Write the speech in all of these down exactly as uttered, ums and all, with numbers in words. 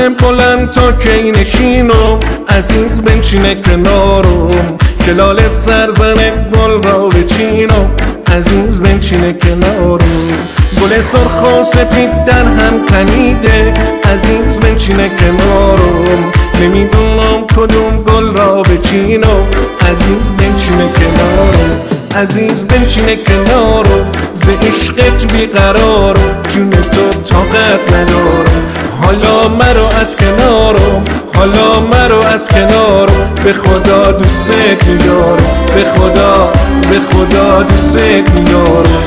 بلند تا کی نشینم، عزیز بنشینه کنارم، کلال سرزن گل را بچینم، عزیز بنشینه کنارم. گل سرخ و سپید در هم تنیده، عزیز بنشینه کنارم، نمیدونم کدوم گل را بچینم، عزیز بنشینه کنارم. عزیز بنشینه کنارم، ز عشقت بیقرارم، جون تو طاقت ندارم، حالا مرو از کنارم، حالا مرو از کنارم، به خدا دوست میارم، به خدا به خدا دوست میارم.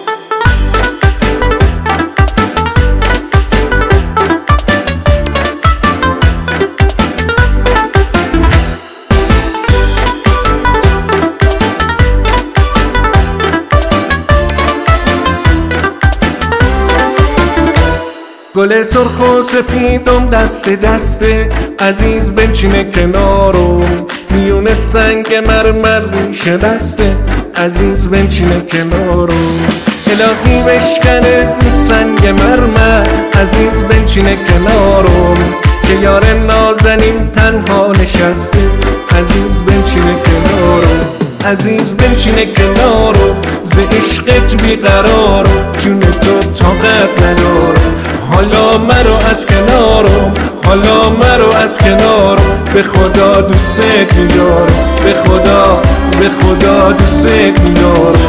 گل سرخ و سپیدم دست دسته، عزیز بنشینه کنارم، میون سنگ مرمر ریشه دسته، عزیز بنشینه کنارم. الهی بشکنه این سنگ مرمر، عزیز بنشینه کنارم، که یار نازنین تنها نشسته، عزیز بنشینه کنارم. عزیز بنشینه کنارم، ز عشقت بیقرارم، جون تو طاقت ندارم، حالا مرو از کنارم، حالا مرو از کنارم، به خدا دوست میارم، به خدا به خدا دوست میارم.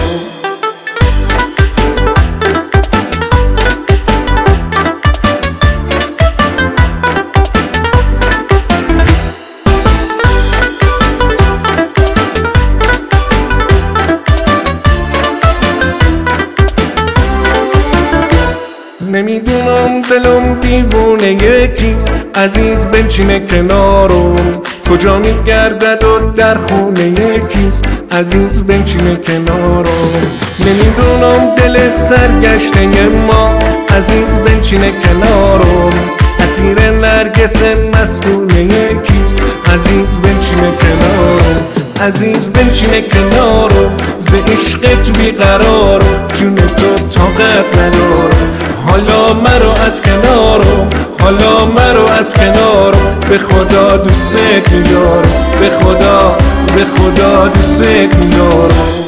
نمیدونم دلم دیوونه یکیست، عزیز بنشینه کنارم، کجا میگردد و در خونه یکیست، عزیز بنشینه کنارم. نمیدونم دل سرگشته ما، عزیز بنشینه کنارم، اسیر نرگس مستونه یکیست، عزیز بنشینه کنارم. عزیز بنشینه کنارم، ز عشقت بیقرارم، جون تو طاقت ندارم، حالا مرو از کنارم، حالا مرو از کنارم، به خدا دوست میارم، به خدا به خدا دوست میارم.